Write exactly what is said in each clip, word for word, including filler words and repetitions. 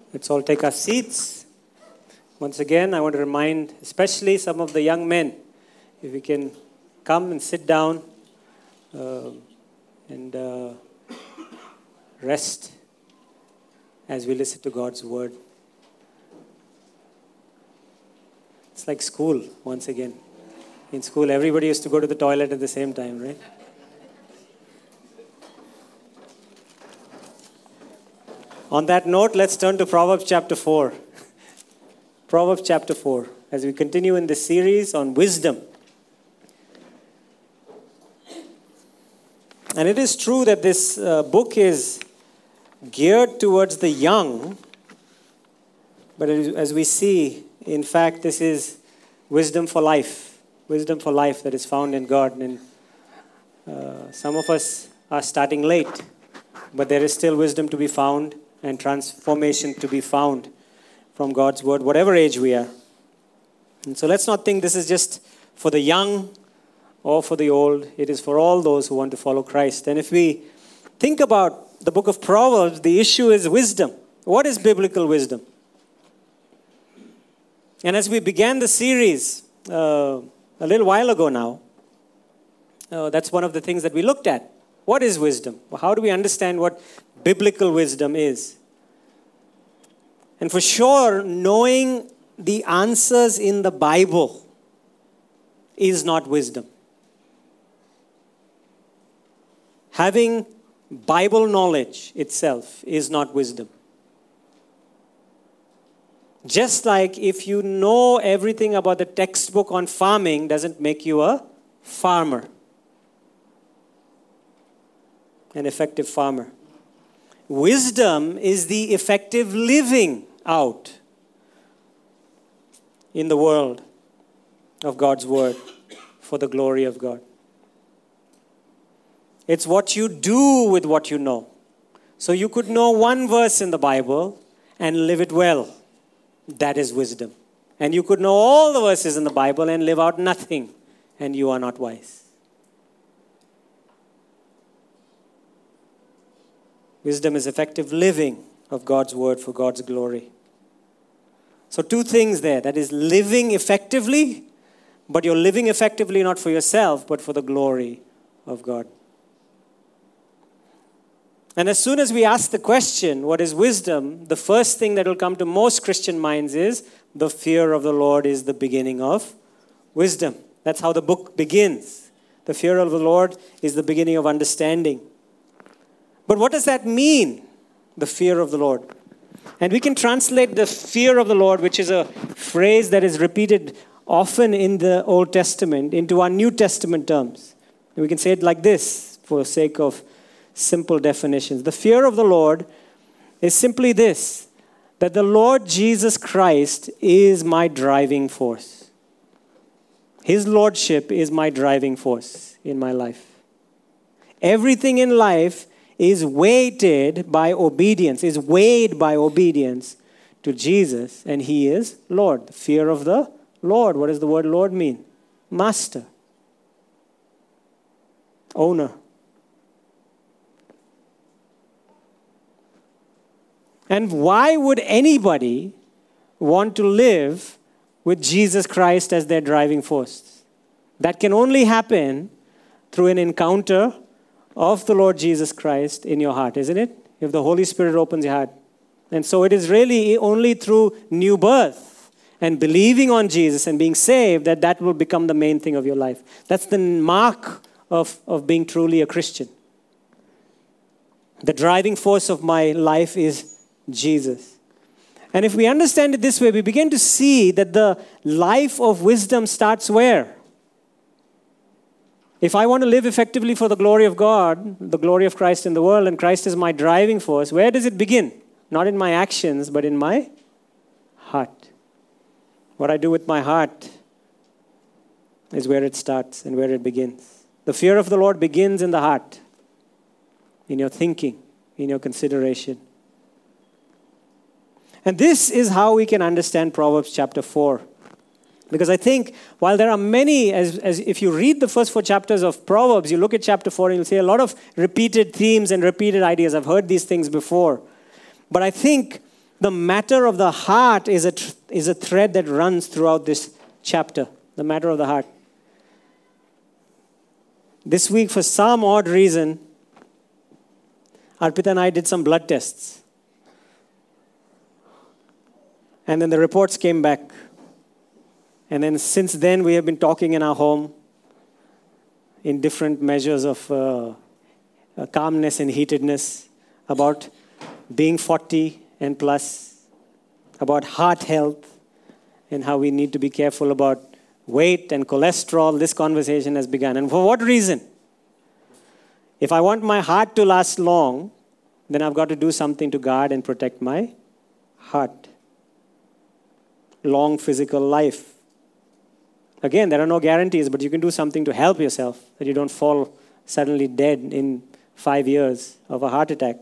Let's all take our seats. Once again, I want to remind especially some of the young men, if we can come and sit down uh, and uh, rest as we listen to God's word. It's like school, once again. In school, everybody used to go to the toilet at the same time, right? On that note, let's turn to Proverbs chapter four. Proverbs chapter four, as we continue in this series on wisdom. And it is true that this uh, book is geared towards the young, but as we see, in fact, this is wisdom for life. Wisdom for life that is found in God. And uh, some of us are starting late, but there is still wisdom to be found and transformation to be found from God's word, whatever age we are. And so let's not think this is just for the young or for the old. It is for all those who want to follow Christ. And if we think about the book of Proverbs, the issue is wisdom. What is biblical wisdom? And as we began the series uh, a little while ago now, uh, that's one of the things that we looked at. What is wisdom? How do we understand what biblical wisdom is? And for sure, knowing the answers in the Bible is not wisdom. Having Bible knowledge itself is not wisdom. Just like if you know everything about the textbook on farming doesn't make you a farmer, an effective farmer. Wisdom is the effective living out in the world of God's word for the glory of God. It's what you do with what you know. So you could know one verse in the Bible and live it well. That is wisdom. And you could know all the verses in the Bible and live out nothing, and you are not wise. Wisdom is effective living of God's word for God's glory. So two things there. That is living effectively, but you're living effectively not for yourself, but for the glory of God. And as soon as we ask the question, what is wisdom? The first thing that will come to most Christian minds is the fear of the Lord is the beginning of wisdom. That's how the book begins. The fear of the Lord is the beginning of understanding. But what does that mean? The fear of the Lord. And we can translate the fear of the Lord, which is a phrase that is repeated often in the Old Testament, into our New Testament terms. And we can say it like this for the sake of simple definitions. The fear of the Lord is simply this, that the Lord Jesus Christ is my driving force. His lordship is my driving force in my life. Everything in life is weighted by obedience, is weighed by obedience to Jesus, and He is Lord. The fear of the Lord. What does the word Lord mean? Master. Owner. And why would anybody want to live with Jesus Christ as their driving force? That can only happen through an encounter of the Lord Jesus Christ in your heart, isn't it? If the Holy Spirit opens your heart. And so it is really only through new birth and believing on Jesus and being saved that that will become the main thing of your life. That's the mark of, of being truly a Christian. The driving force of my life is Jesus. And if we understand it this way, we begin to see that the life of wisdom starts where? If I want to live effectively for the glory of God, the glory of Christ in the world, and Christ is my driving force, where does it begin? Not in my actions, but in my heart. What I do with my heart is where it starts and where it begins. The fear of the Lord begins in the heart, in your thinking, in your consideration. And this is how we can understand Proverbs chapter four. Because I think while there are many, as, as if you read the first four chapters of Proverbs, you look at chapter four and you'll see a lot of repeated themes and repeated ideas. I've heard these things before. But I think the matter of the heart is a, tr- is a thread that runs throughout this chapter. The matter of the heart. This week, for some odd reason, Arpita and I did some blood tests. And then the reports came back. And then since then, we have been talking in our home in different measures of uh, uh, calmness and heatedness about being forty and plus, about heart health, and how we need to be careful about weight and cholesterol. This conversation has begun. And for what reason? If I want my heart to last long, then I've got to do something to guard and protect my heart. Long physical life. Again, there are no guarantees, but you can do something to help yourself, that you don't fall suddenly dead in five years of a heart attack.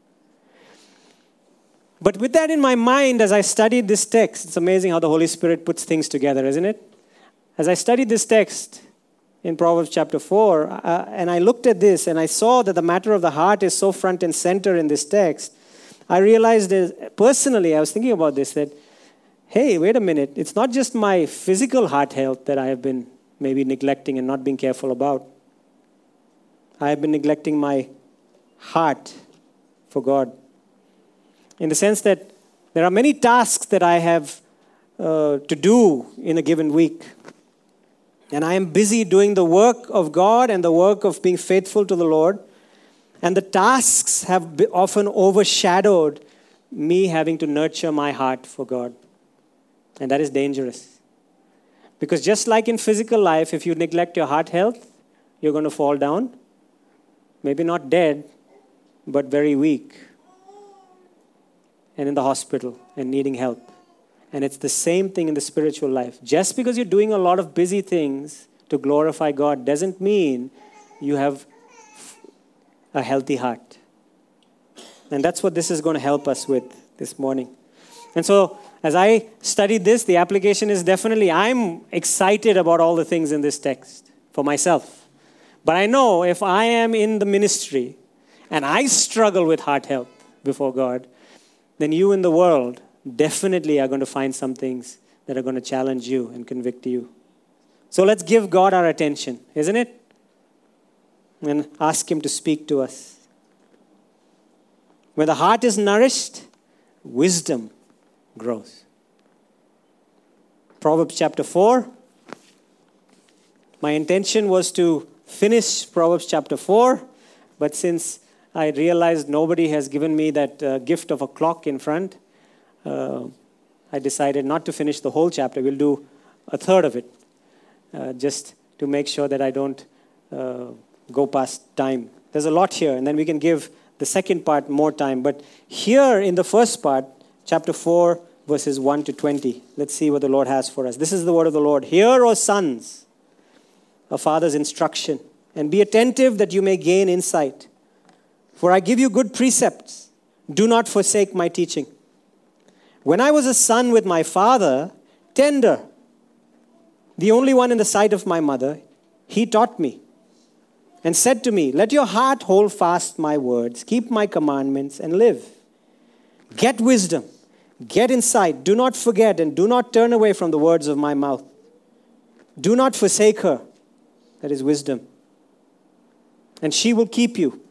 But with that in my mind, as I studied this text, it's amazing how the Holy Spirit puts things together, isn't it? As I studied this text in Proverbs chapter four, uh, and I looked at this and I saw that the matter of the heart is so front and center in this text, I realized that personally, I was thinking about this, that, hey, wait a minute, it's not just my physical heart health that I have been maybe neglecting and not being careful about. I have been neglecting my heart for God. In the sense that there are many tasks that I have uh, to do in a given week. And I am busy doing the work of God and the work of being faithful to the Lord. And the tasks have often overshadowed me having to nurture my heart for God. And that is dangerous. Because just like in physical life, if you neglect your heart health, you're going to fall down. Maybe not dead, but very weak. And in the hospital and needing help. And it's the same thing in the spiritual life. Just because you're doing a lot of busy things to glorify God doesn't mean you have a healthy heart. And that's what this is going to help us with this morning. And so, as I studied this, the application is definitely, I'm excited about all the things in this text for myself. But I know if I am in the ministry and I struggle with heart health before God, then you in the world definitely are going to find some things that are going to challenge you and convict you. So let's give God our attention, isn't it? And ask Him to speak to us. When the heart is nourished, wisdom grows. Proverbs chapter four. My intention was to finish Proverbs chapter four, but since I realized nobody has given me that uh, gift of a clock in front, uh, I decided not to finish the whole chapter. We'll do a third of it, uh, just to make sure that I don't uh, go past time. There's a lot here, and then we can give the second part more time. But here in the first part, chapter four, verses one to twenty, let's see what the Lord has for us. This is the word of the Lord. Hear, O sons, a father's instruction, and be attentive that you may gain insight. For I give you good precepts. Do not forsake my teaching. When I was a son with my father, tender, the only one in the sight of my mother, he taught me and said to me, let your heart hold fast my words, keep my commandments and live. Get wisdom, get insight, do not forget and do not turn away from the words of my mouth. Do not forsake her, that is wisdom, and she will keep you.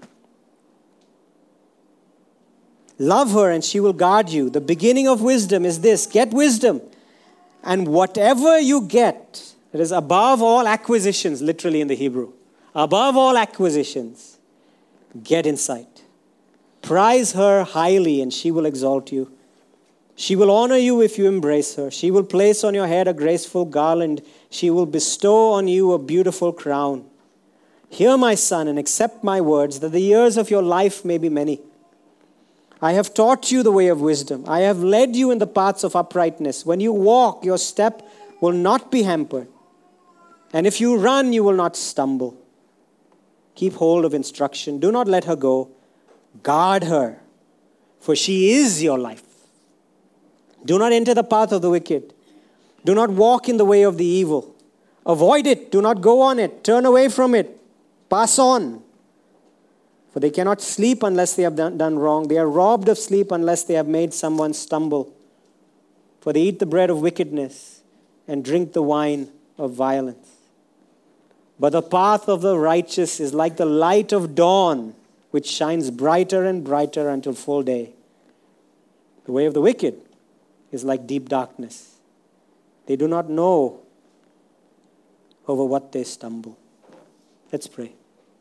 Love her and she will guard you. The beginning of wisdom is this, get wisdom. And whatever you get, it is above all acquisitions, literally in the Hebrew. Above all acquisitions, get insight. Prize her highly and she will exalt you. She will honor you if you embrace her. She will place on your head a graceful garland. She will bestow on you a beautiful crown. Hear, my son, and accept my words, that the years of your life may be many. I have taught you the way of wisdom. I have led you in the paths of uprightness. When you walk, your step will not be hampered. And if you run, you will not stumble. Keep hold of instruction. Do not let her go. Guard her, for she is your life. Do not enter the path of the wicked. Do not walk in the way of the evil. Avoid it. Do not go on it. Turn away from it. Pass on. For For they cannot sleep unless they have done, done wrong. They are robbed of sleep unless they have made someone stumble. For they eat the bread of wickedness and drink the wine of violence. But the path of the righteous is like the light of dawn, which shines brighter and brighter until full day. The way of the wicked is like deep darkness. They do not know over what they stumble. Let's pray.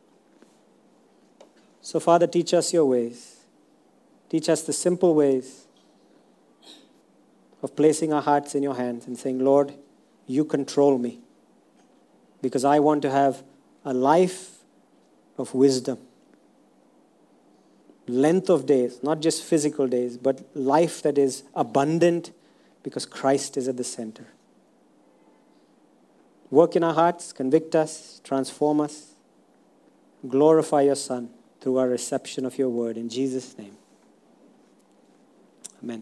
So, Father, teach us your ways. Teach us the simple ways of placing our hearts in your hands and saying, Lord, you control me, because I want to have a life of wisdom. Length of days, not just physical days, but life that is abundant because Christ is at the center. Work in our hearts, convict us, transform us, glorify your Son through our reception of your word. In Jesus' name, amen.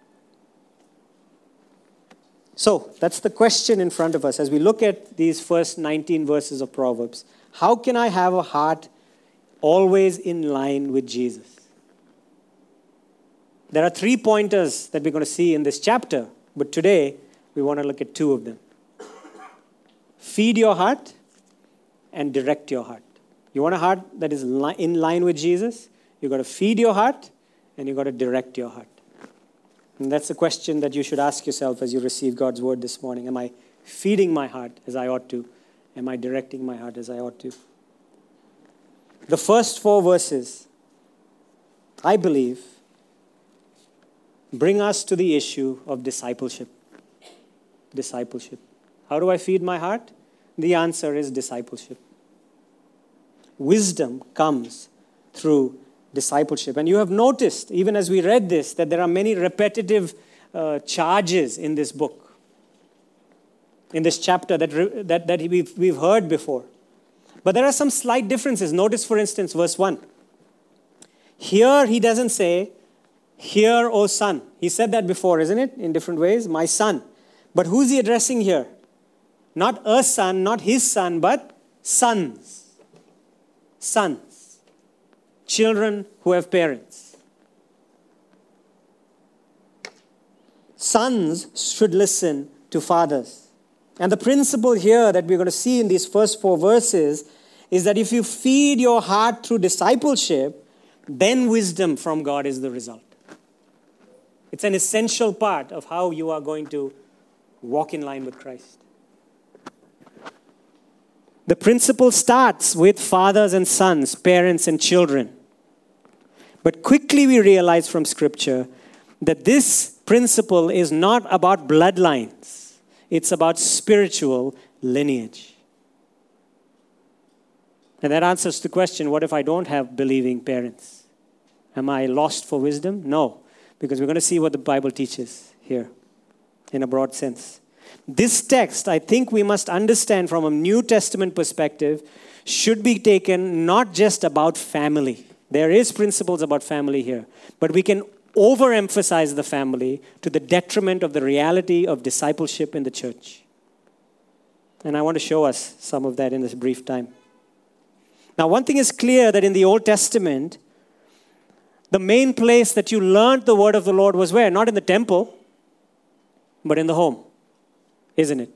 So, that's the question in front of us as we look at these first nineteen verses of Proverbs. How can I have a heart always in line with Jesus? There are three pointers that we're going to see in this chapter, but today we want to look at two of them. Feed your heart and direct your heart. You want a heart that is in line with Jesus? You've got to feed your heart and you've got to direct your heart. And that's the question that you should ask yourself as you receive God's word this morning. Am I feeding my heart as I ought to? Am I directing my heart as I ought to? The first four verses, I believe, bring us to the issue of discipleship. Discipleship. How do I feed my heart? The answer is discipleship. Wisdom comes through discipleship. And you have noticed, even as we read this, that there are many repetitive uh, charges in this book, in this chapter that, re- that, that we've, we've heard before. But there are some slight differences. Notice, for instance, verse one. Here he doesn't say, "Hear, O son." He said that before, isn't it? In different ways. My son. But who's he addressing here? Not a son, not his son, but sons. Sons. Children who have parents. Sons should listen to fathers. And the principle here that we're going to see in these first four verses is that if you feed your heart through discipleship, then wisdom from God is the result. It's an essential part of how you are going to walk in line with Christ. The principle starts with fathers and sons, parents and children. But quickly we realize from Scripture that this principle is not about bloodlines. It's about spiritual lineage. And that answers the question, what if I don't have believing parents? Am I lost for wisdom? No, because we're going to see what the Bible teaches here in a broad sense. This text, I think we must understand from a New Testament perspective, should be taken not just about family. There is principles about family here, but we can overemphasize the family to the detriment of the reality of discipleship in the church. And I want to show us some of that in this brief time. Now, one thing is clear, that in the Old Testament, the main place that you learned the word of the Lord was where? Not in the temple, but in the home. Isn't it?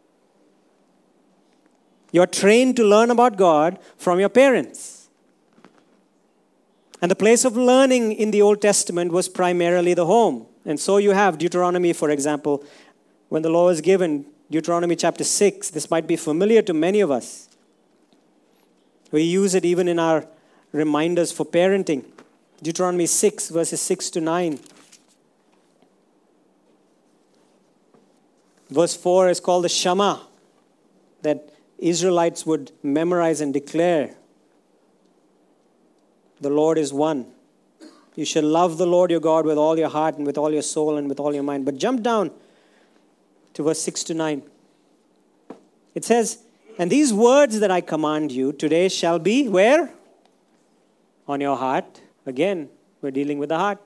You're trained to learn about God from your parents. And the place of learning in the Old Testament was primarily the home. And so you have Deuteronomy, for example, when the law was given, Deuteronomy chapter six, this might be familiar to many of us. We use it even in our reminders for parenting. Deuteronomy six, verses six to nine. Verse four is called the Shema, that Israelites would memorize and declare. The Lord is one. You shall love the Lord your God with all your heart and with all your soul and with all your mind. But jump down to verse six to nine. It says, "And these words that I command you today shall be," where? On your heart. Again, we're dealing with the heart.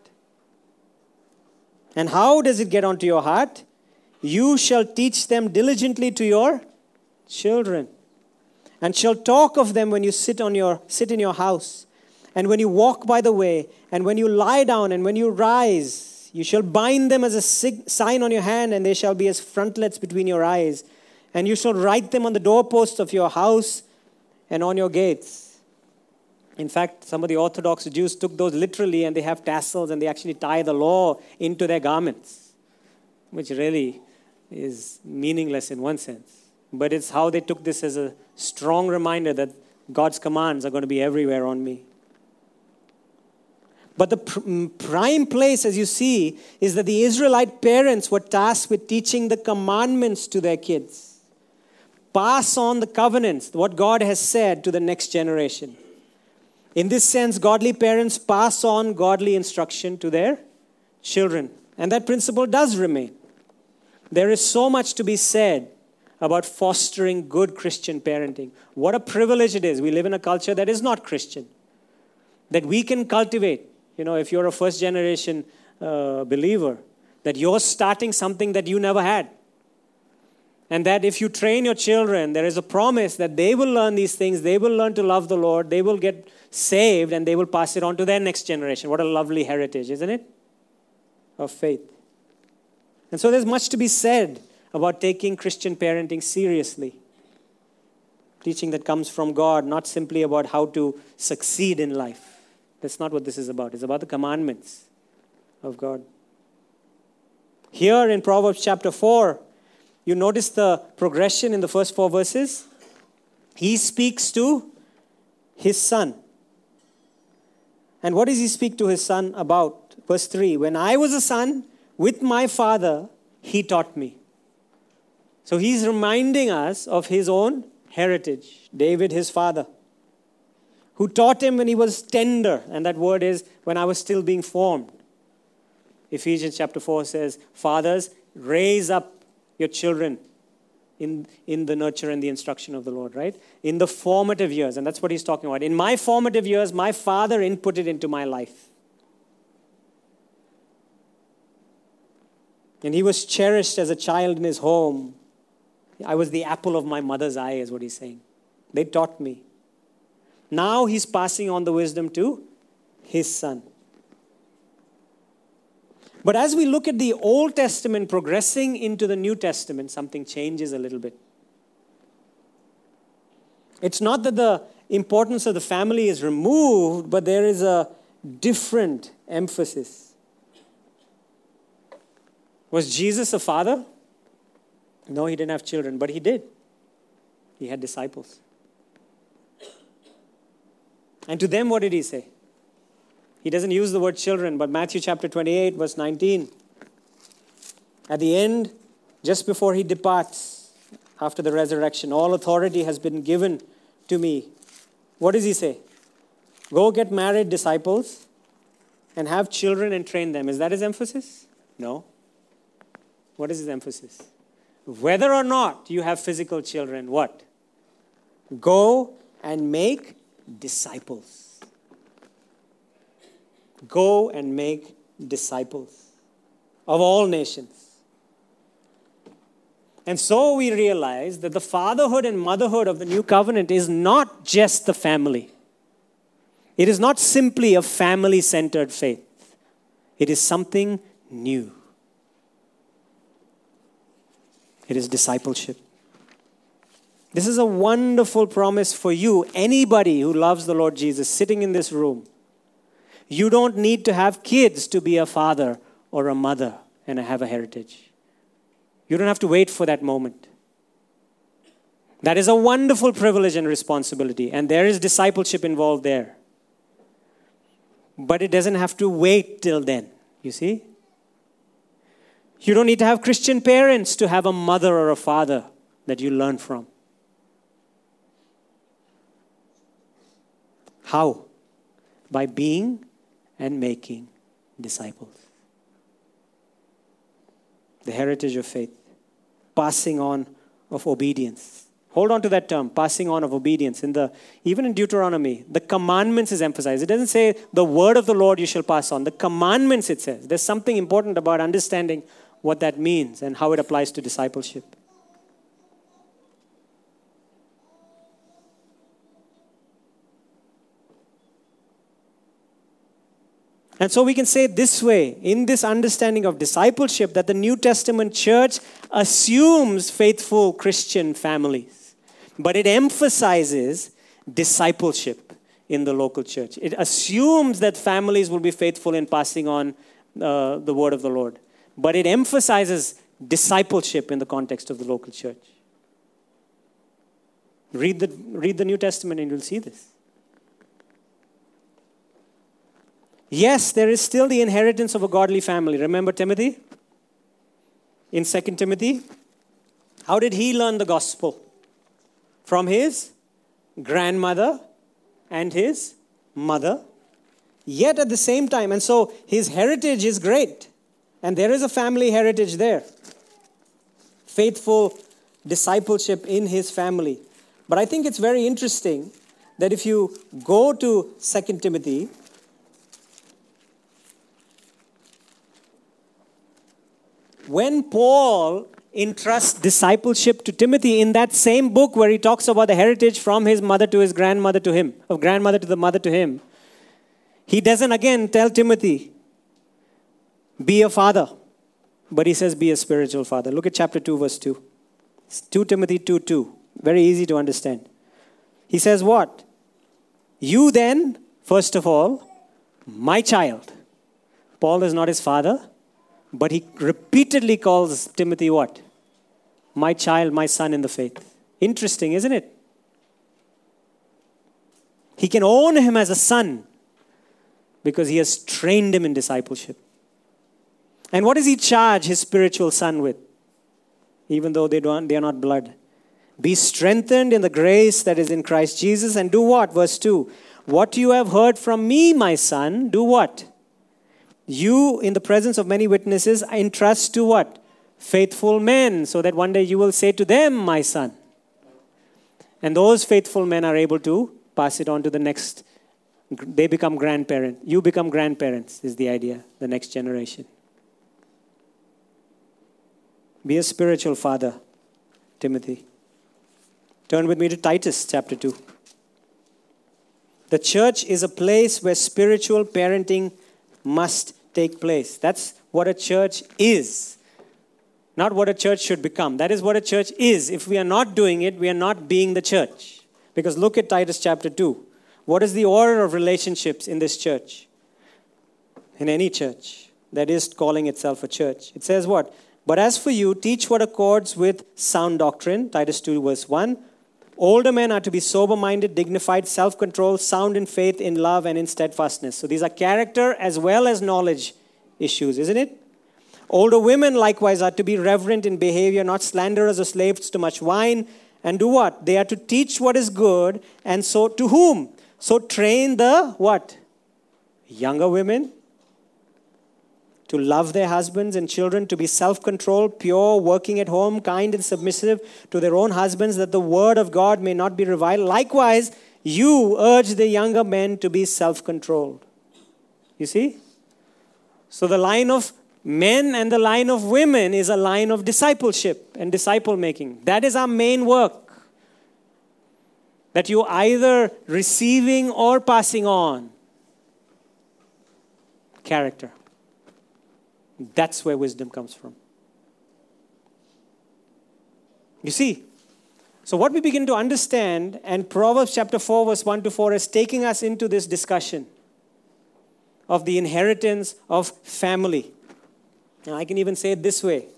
And how does it get onto your heart? "You shall teach them diligently to your children, and shall talk of them when you sit on your sit in your house, and when you walk by the way, and when you lie down, and when you rise. You shall bind them as a sig- sign on your hand, and they shall be as frontlets between your eyes. And you shall write them on the doorposts of your house and on your gates. In fact, some of the Orthodox Jews took those literally, and they have tassels, and they actually tie the law into their garments, which really is meaningless in one sense. But it's how they took this as a strong reminder that God's commands are going to be everywhere on me. But the pr- prime place, as you see, is that the Israelite parents were tasked with teaching the commandments to their kids. Pass on the covenants, what God has said, to the next generation. In this sense, godly parents pass on godly instruction to their children. And that principle does remain. There is so much to be said about fostering good Christian parenting. What a privilege it is. We live in a culture that is not Christian, that we can cultivate. You know, if you're a first generation uh, believer, that you're starting something that you never had. And that if you train your children, there is a promise that they will learn these things, they will learn to love the Lord, they will get saved, and they will pass it on to their next generation. What a lovely heritage, isn't it? Of faith. And so there's much to be said about taking Christian parenting seriously. Teaching that comes from God, not simply about how to succeed in life. That's not what this is about. It's about the commandments of God. Here in Proverbs chapter four, you notice the progression in the first four verses. He speaks to his son. And what does he speak to his son about? Verse three, when I was a son with my father, he taught me. So he's reminding us of his own heritage. David, his father, who taught him when he was tender. And that word is when I was still being formed. Ephesians chapter four says, fathers, raise up your children in, in the nurture and the instruction of the Lord, right? In the formative years. And that's what he's talking about. In my formative years, my father inputted into my life. And he was cherished as a child in his home. I was the apple of my mother's eye, is what he's saying. They taught me. Now he's passing on the wisdom to his son. But as we look at the Old Testament progressing into the New Testament, something changes a little bit. It's not that the importance of the family is removed, but there is a different emphasis. Was Jesus a father? No, he didn't have children, but he did. He had disciples. And to them, what did he say? He doesn't use the word children, but Matthew chapter twenty-eight, verse nineteen. At the end, just before he departs, after the resurrection, all authority has been given to me. What does he say? Go get married, disciples, and have children and train them. Is that his emphasis? No. What is his emphasis? Whether or not you have physical children, what? Go and make disciples. Go and make disciples of all nations. And so we realize that the fatherhood and motherhood of the new covenant is not just the family. It is not simply a family-centered faith. It is something new. It is discipleship. This is a wonderful promise for you, anybody who loves the Lord Jesus sitting in this room. You don't need to have kids to be a father or a mother and have a heritage. You don't have to wait for that moment. That is a wonderful privilege and responsibility, and there is discipleship involved there. But it doesn't have to wait till then, you see? You don't need to have Christian parents to have a mother or a father that you learn from. How? By being and making disciples. The heritage of faith. Passing on of obedience. Hold on to that term, passing on of obedience. In the even in Deuteronomy, the commandments is emphasized. It doesn't say the word of the Lord you shall pass on. The commandments it says. There's something important about understanding what that means and how it applies to discipleship. And so we can say it this way, in this understanding of discipleship, that the New Testament church assumes faithful Christian families, but it emphasizes discipleship in the local church. It assumes that families will be faithful in passing on uh, the word of the Lord, but it emphasizes discipleship in the context of the local church. Read the, read the New Testament and you'll see this. Yes, there is still the inheritance of a godly family. Remember Timothy? In Second Timothy? How did he learn the gospel? From his grandmother and his mother. Yet at the same time, and so his heritage is great. And there is a family heritage there. Faithful discipleship in his family. But I think it's very interesting that if you go to Second Timothy, when Paul entrusts discipleship to Timothy in that same book where he talks about the heritage from his mother to his grandmother to him, of grandmother to the mother to him, he doesn't again tell Timothy, be a father, but he says be a spiritual father. Look at chapter two, verse two. Second Timothy two two. Very easy to understand. He says what? You then, first of all, my child. Paul is not his father. But he repeatedly calls Timothy what? My child, my son in the faith. Interesting, isn't it? He can own him as a son because he has trained him in discipleship. And what does he charge his spiritual son with? Even though they don't, they are not blood. Be strengthened in the grace that is in Christ Jesus and do what? Verse two. What you have heard from me, my son, do what? You, in the presence of many witnesses, entrust to what? Faithful men, so that one day you will say to them, my son. And those faithful men are able to pass it on to the next. They become grandparents. You become grandparents, is the idea, the next generation. Be a spiritual father, Timothy. Turn with me to Titus chapter two. The church is a place where spiritual parenting must take place. That's what a church is. Not what a church should become. That is what a church is. If we are not doing it, we are not being the church. Because look at Titus chapter two. What is the order of relationships in this church? In any church that is calling itself a church. It says what? But as for you, teach what accords with sound doctrine. Titus two verse one. Older men are to be sober-minded, dignified, self-controlled, sound in faith, in love, and in steadfastness. So these are character as well as knowledge issues, isn't it? Older women likewise are to be reverent in behavior, not slanderers or slaves to much wine. And do what? They are to teach what is good. And so to whom? So train the what? Younger women to love their husbands and children, to be self-controlled, pure, working at home, kind and submissive to their own husbands, that the word of God may not be reviled. Likewise, you urge the younger men to be self-controlled. You see? So the line of men and the line of women is a line of discipleship and disciple making. That is our main work. That you either receiving or passing on character. That's where wisdom comes from. You see, so what we begin to understand, and Proverbs chapter four verse one to four is taking us into this discussion of the inheritance of family. Now I can even say it this way.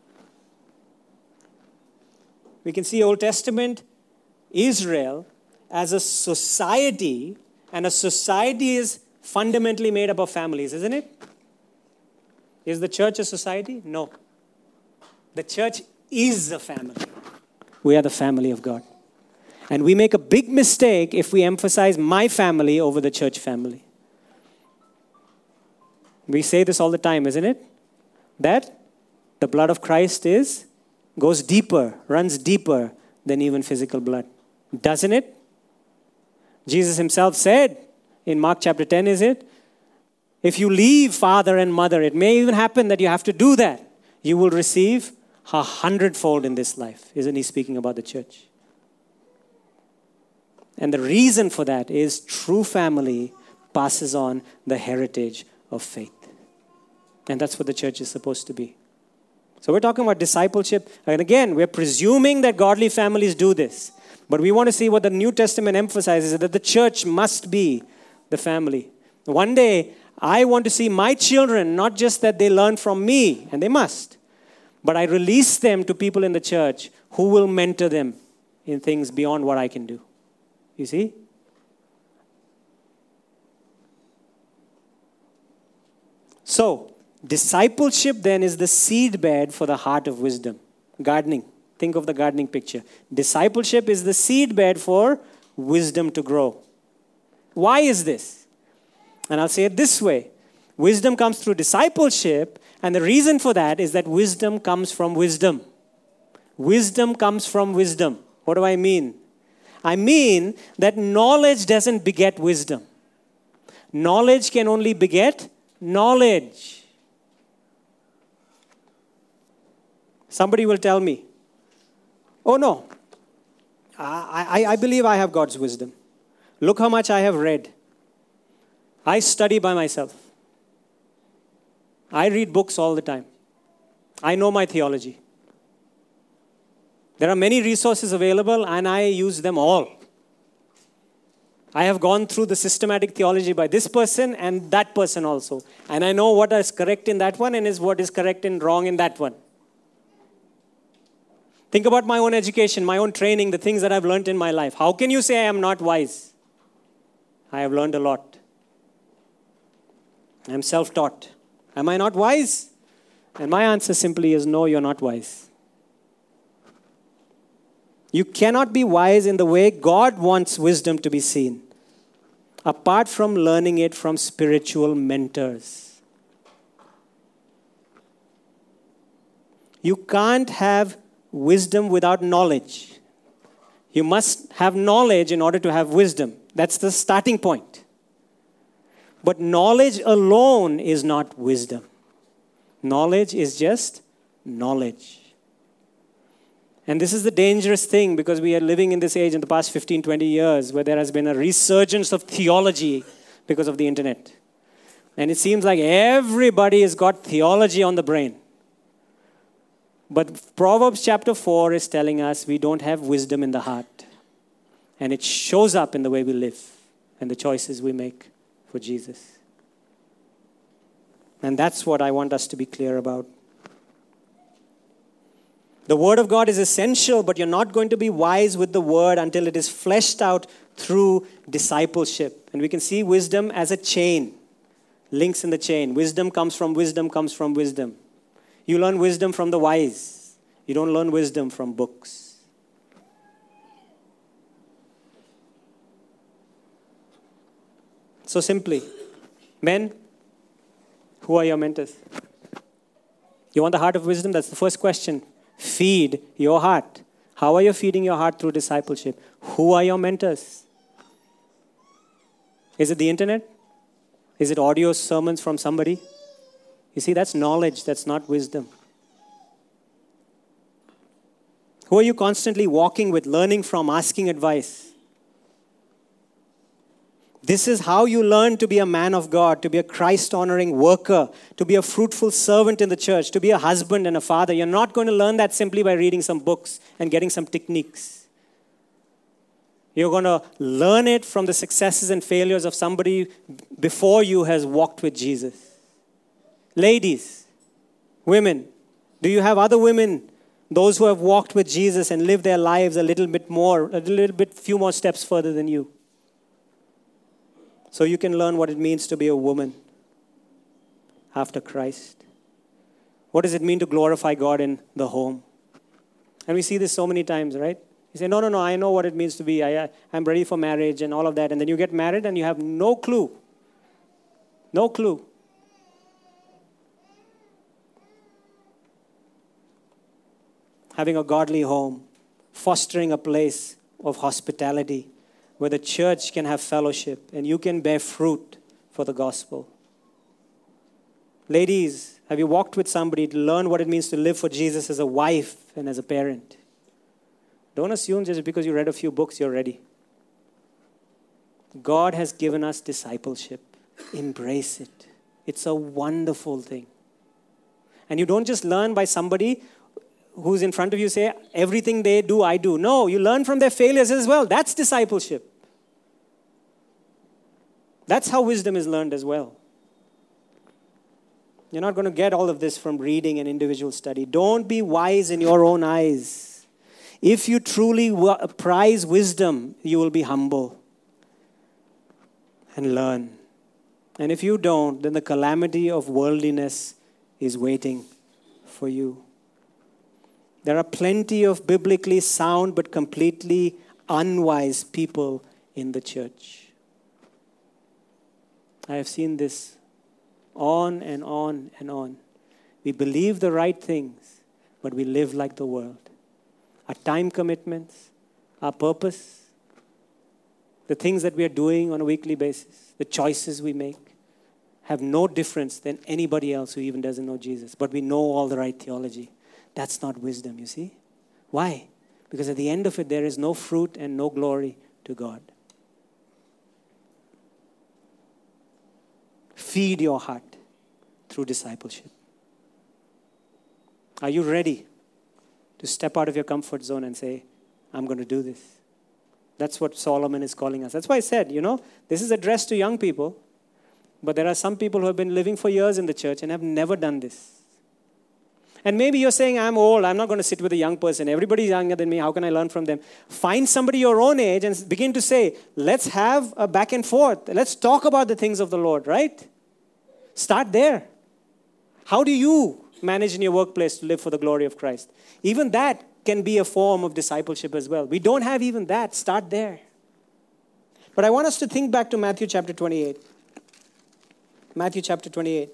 We can see Old Testament Israel as a society, and a society is fundamentally made up of families, isn't it? Is the church a society? No. The church is a family. We are the family of God. And we make a big mistake if we emphasize my family over the church family. We say this all the time, isn't it? That the blood of Christ is, goes deeper, runs deeper than even physical blood. Doesn't it? Jesus himself said in Mark chapter ten, is it? If you leave father and mother, it may even happen that you have to do that. You will receive a hundredfold in this life. Isn't he speaking about the church? And the reason for that is true family passes on the heritage of faith. And that's what the church is supposed to be. So we're talking about discipleship. And again, we're presuming that godly families do this. But we want to see what the New Testament emphasizes, that the church must be the family. One day, I want to see my children, not just that they learn from me, and they must, but I release them to people in the church who will mentor them in things beyond what I can do. You see? So, discipleship then is the seed bed for the heart of wisdom. Gardening. Think of the gardening picture. Discipleship is the seed bed for wisdom to grow. Why is this? And I'll say it this way. Wisdom comes through discipleship, and the reason for that is that wisdom comes from wisdom. Wisdom comes from wisdom. What do I mean? I mean that knowledge doesn't beget wisdom. Knowledge can only beget knowledge. Somebody will tell me, oh no, I, I, I believe I have God's wisdom. Look how much I have read. I study by myself. I read books all the time. I know my theology. There are many resources available and I use them all. I have gone through the systematic theology by this person and that person also. And I know what is correct in that one and is what is correct and wrong in that one. Think about my own education, my own training, the things that I've learned in my life. How can you say I am not wise? I have learned a lot. I am self-taught. Am I not wise? And my answer simply is no, you're not wise. You cannot be wise in the way God wants wisdom to be seen, apart from learning it from spiritual mentors. You can't have wisdom without knowledge. You must have knowledge in order to have wisdom. That's the starting point. But knowledge alone is not wisdom. Knowledge is just knowledge. And this is the dangerous thing because we are living in this age in the past fifteen, twenty years where there has been a resurgence of theology because of the internet. And it seems like everybody has got theology on the brain. But Proverbs chapter four is telling us we don't have wisdom in the heart. And it shows up in the way we live and the choices we make for Jesus. And that's what I want us to be clear about. The Word of God is essential, but you're not going to be wise with the Word until it is fleshed out through discipleship. And we can see wisdom as a chain, links in the chain. Wisdom comes from wisdom, comes from wisdom. You learn wisdom from the wise. You don't learn wisdom from books. So simply, men, who are your mentors? You want the heart of wisdom? That's the first question. Feed your heart. How are you feeding your heart through discipleship? Who are your mentors? Is it the internet? Is it audio sermons from somebody? You see, that's knowledge. That's not wisdom. Who are you constantly walking with, learning from, asking advice? This is how you learn to be a man of God, to be a Christ-honoring worker, to be a fruitful servant in the church, to be a husband and a father. You're not going to learn that simply by reading some books and getting some techniques. You're going to learn it from the successes and failures of somebody before you has walked with Jesus. Ladies, women, do you have other women, those who have walked with Jesus and lived their lives a little bit more, a little bit, few more steps further than you? So you can learn what it means to be a woman after Christ. What does it mean to glorify God in the home? And we see this so many times, right? You say, no, no, no, I know what it means to be. I, I'm ready for marriage and all of that. And then you get married and you have no clue. No clue. Having a godly home, fostering a place of hospitality, where the church can have fellowship and you can bear fruit for the gospel. Ladies, have you walked with somebody to learn what it means to live for Jesus as a wife and as a parent? Don't assume just because you read a few books, you're ready. God has given us discipleship. Embrace it. It's a wonderful thing. And you don't just learn by somebody who's in front of you say, everything they do, I do. No, you learn from their failures as well. That's discipleship. That's how wisdom is learned as well. You're not going to get all of this from reading and individual study. Don't be wise in your own eyes. If you truly prize wisdom, you will be humble and learn. And if you don't, then the calamity of worldliness is waiting for you. There are plenty of biblically sound but completely unwise people in the church. I have seen this on and on and on. We believe the right things, but we live like the world. Our time commitments, our purpose, the things that we are doing on a weekly basis, the choices we make, have no difference than anybody else who even doesn't know Jesus. But we know all the right theology. That's not wisdom, you see. Why? Because at the end of it, there is no fruit and no glory to God. Feed your heart through discipleship. Are you ready to step out of your comfort zone and say, I'm going to do this? That's what Solomon is calling us. That's why I said, you know, this is addressed to young people. But there are some people who have been living for years in the church and have never done this. And maybe you're saying, I'm old, I'm not going to sit with a young person. Everybody's younger than me, how can I learn from them? Find somebody your own age and begin to say, let's have a back and forth. Let's talk about the things of the Lord, right? Start there. How do you manage in your workplace to live for the glory of Christ? Even that can be a form of discipleship as well. We don't have even that. Start there. But I want us to think back to Matthew chapter twenty-eight. Matthew chapter twenty-eight.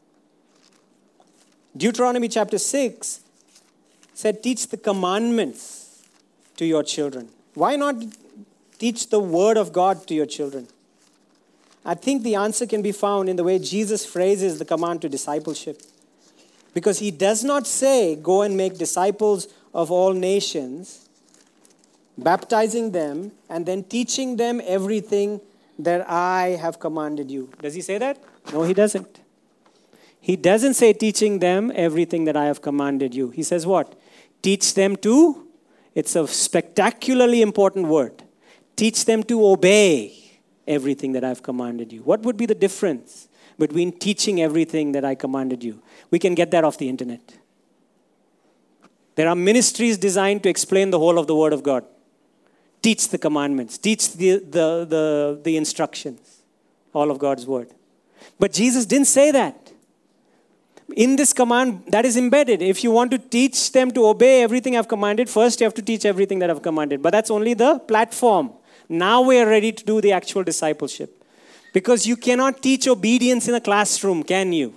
Deuteronomy chapter six said, teach the commandments to your children. Why not teach the word of God to your children? I think the answer can be found in the way Jesus phrases the command to discipleship. Because he does not say, go and make disciples of all nations, baptizing them, and then teaching them everything that I have commanded you. Does he say that? No, he doesn't. He doesn't say teaching them everything that I have commanded you. He says what? Teach them to, it's a spectacularly important word. Teach them to obey everything that I've commanded you. What would be the difference between teaching everything that I commanded you? We can get that off the internet. There are ministries designed to explain the whole of the Word of God. Teach the commandments. Teach the, the, the, the instructions. All of God's Word. But Jesus didn't say that. In this command, that is embedded. If you want to teach them to obey everything I've commanded, first you have to teach everything that I've commanded. But that's only the platform. Now we are ready to do the actual discipleship. Because you cannot teach obedience in a classroom, can you?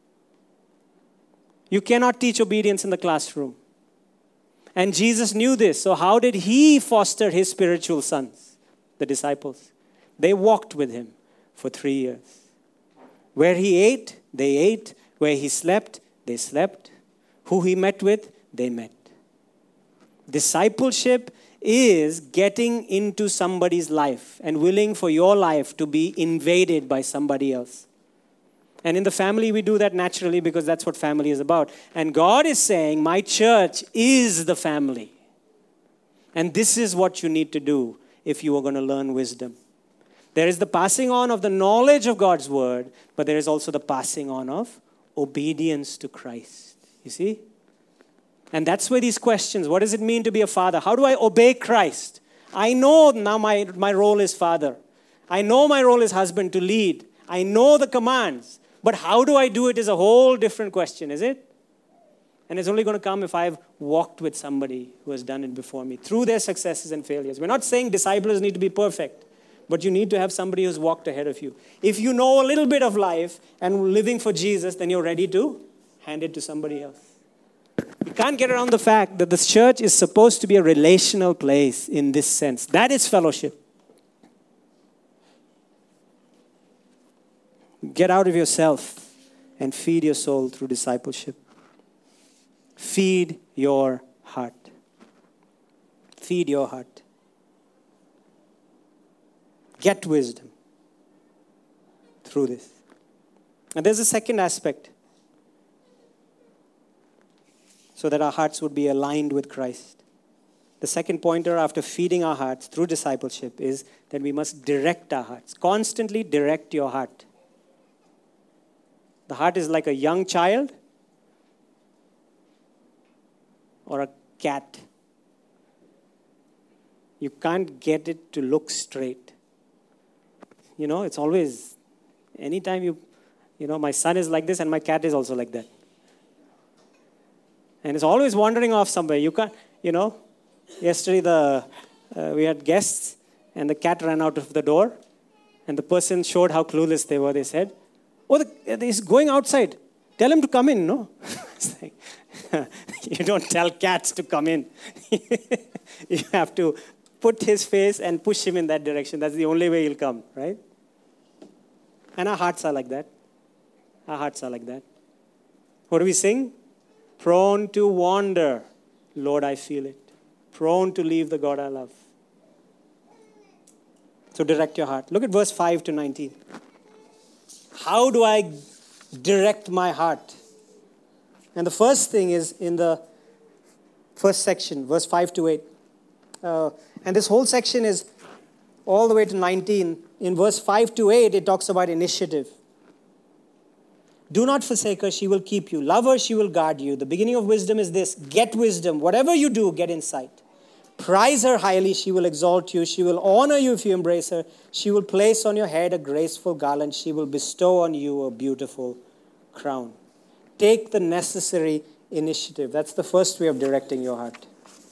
You cannot teach obedience in the classroom. And Jesus knew this. So how did he foster his spiritual sons, the disciples? They walked with him for three years. Where he ate, they ate. Where he slept, they slept. Who he met with, they met. Discipleship is getting into somebody's life and willing for your life to be invaded by somebody else. And in the family, we do that naturally because that's what family is about. And God is saying, my church is the family. And this is what you need to do if you are going to learn wisdom. There is the passing on of the knowledge of God's word, but there is also the passing on of obedience to Christ. You see? And that's where these questions, what does it mean to be a father? How do I obey Christ? I know now my, my role is father. I know my role is husband to lead. I know the commands. But how do I do it is a whole different question, is it? And it's only going to come if I've walked with somebody who has done it before me through their successes and failures. We're not saying disciples need to be perfect, but you need to have somebody who's walked ahead of you. If you know a little bit of life and living for Jesus, then you're ready to hand it to somebody else. You can't get around the fact that the church is supposed to be a relational place in this sense. That is fellowship. Get out of yourself and feed your soul through discipleship. Feed your heart. Feed your heart. Get wisdom through this. And there's a second aspect. So that our hearts would be aligned with Christ. The second pointer after feeding our hearts through discipleship is that we must direct our hearts. Constantly direct your heart. The heart is like a young child or a cat. You can't get it to look straight. You know, it's always, anytime you, you know, my son is like this and my cat is also like that. And it's always wandering off somewhere. You can't, you know, yesterday the uh, we had guests and the cat ran out of the door and the person showed how clueless they were. They said, oh, the, he's going outside. Tell him to come in, no? It's like, you don't tell cats to come in. You have to put his face and push him in that direction. That's the only way he'll come, right? And our hearts are like that. Our hearts are like that. What do we sing? Prone to wander. Lord, I feel it. Prone to leave the God I love. So direct your heart. Look at verse five to nineteen. How do I direct my heart? And the first thing is in the first section, verse five to eight. Uh, and this whole section is all the way to nineteen. In verse five to eight, it talks about initiative. Do not forsake her, she will keep you. Love her, she will guard you. The beginning of wisdom is this. Get wisdom. Whatever you do, get insight. Prize her highly, she will exalt you. She will honor you if you embrace her. She will place on your head a graceful garland. She will bestow on you a beautiful crown. Take the necessary initiative. That's the first way of directing your heart.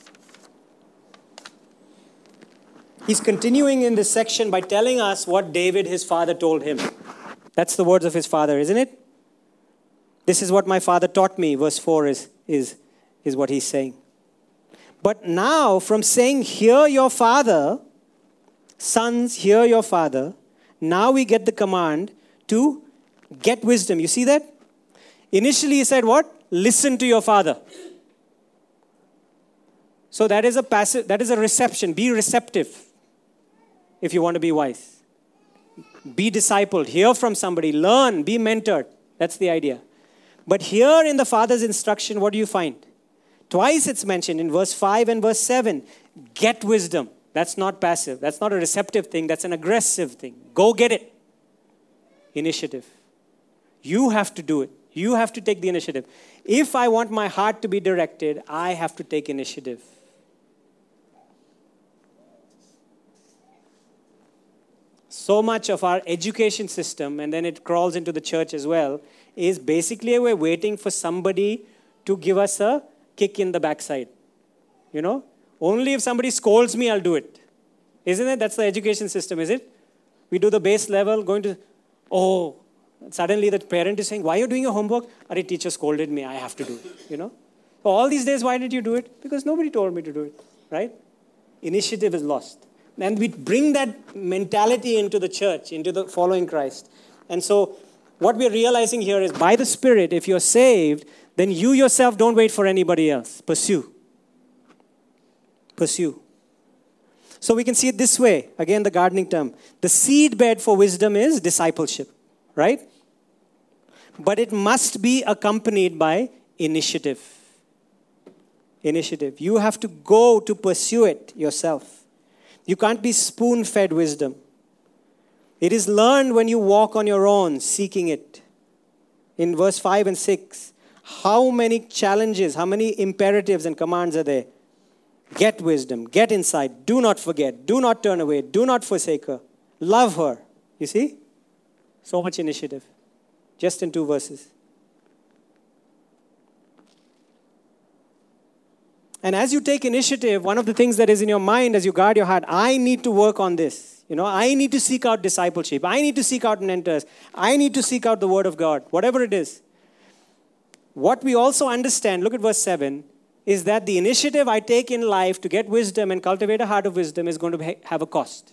He's continuing in this section by telling us what David, his father, told him. That's the words of his father, isn't it? This is what my father taught me. Verse four is, is, is what he's saying. But now, from saying, hear your father, sons, hear your father, now we get the command to get wisdom. You see that? Initially he said what? Listen to your father. So that is a passive, that is a reception. Be receptive if you want to be wise. Be discipled. Hear from somebody. Learn. Be mentored. That's the idea. But here in the Father's instruction, what do you find? Twice it's mentioned in verse five and verse seven. Get wisdom. That's not passive. That's not a receptive thing. That's an aggressive thing. Go get it. Initiative. You have to do it. You have to take the initiative. If I want my heart to be directed, I have to take initiative. So much of our education system, and then it crawls into the church as well, is basically we're waiting for somebody to give us a kick in the backside. You know? Only if somebody scolds me, I'll do it. Isn't it? That's the education system, is it? We do the base level, going to, oh, suddenly the parent is saying, why are you doing your homework? Our teacher scolded me, I have to do it. You know? So all these days, why did you do it? Because nobody told me to do it. Right? Initiative is lost. And we bring that mentality into the church, into the following Christ. And so what we're realizing here is by the Spirit, if you're saved, then you yourself don't wait for anybody else. Pursue. Pursue. So we can see it this way. Again, the gardening term. The seedbed for wisdom is discipleship. Right? But it must be accompanied by initiative. Initiative. You have to go to pursue it yourself. You can't be spoon-fed wisdom. It is learned when you walk on your own, seeking it. In verse five and six, how many challenges, how many imperatives and commands are there? Get wisdom, get insight, do not forget, do not turn away, do not forsake her, love her. You see? So much initiative. Just in two verses. And as you take initiative, one of the things that is in your mind as you guard your heart, I need to work on this. You know, I need to seek out discipleship. I need to seek out mentors. I need to seek out the Word of God, whatever it is. What we also understand, look at verse seven, is that the initiative I take in life to get wisdom and cultivate a heart of wisdom is going to have a cost.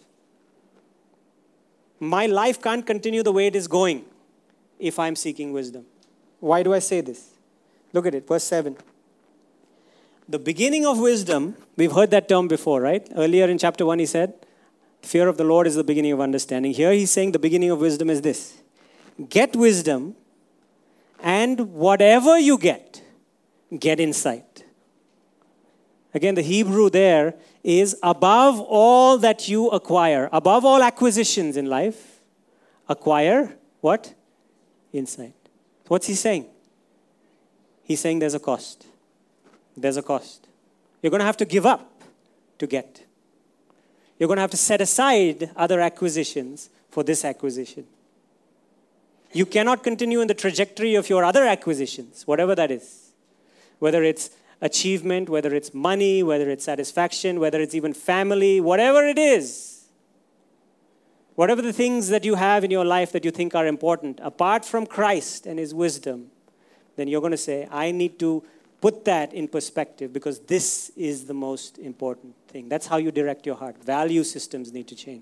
My life can't continue the way it is going if I'm seeking wisdom. Why do I say this? Look at it, verse seven. The beginning of wisdom, we've heard that term before, right? Earlier in chapter one, he said, fear of the Lord is the beginning of understanding. Here he's saying the beginning of wisdom is this. get wisdom, and whatever you get, get insight. Again, the Hebrew there is above all that you acquire, above all acquisitions in life, acquire what? Insight. What's he saying? He's saying there's a cost. There's a cost. You're going to have to give up to get. You're going to have to set aside other acquisitions for this acquisition. You cannot continue in the trajectory of your other acquisitions, whatever that is. Whether it's achievement, whether it's money, whether it's satisfaction, whether it's even family, whatever it is. Whatever the things that you have in your life that you think are important, apart from Christ and His wisdom, then you're going to say, I need to put that in perspective because this is the most important thing. That's how you direct your heart. Value systems need to change.